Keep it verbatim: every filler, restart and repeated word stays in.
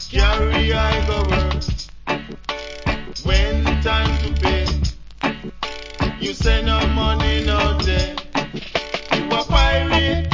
carry I go work. When time to pay, you say no money, no day. You a pirate,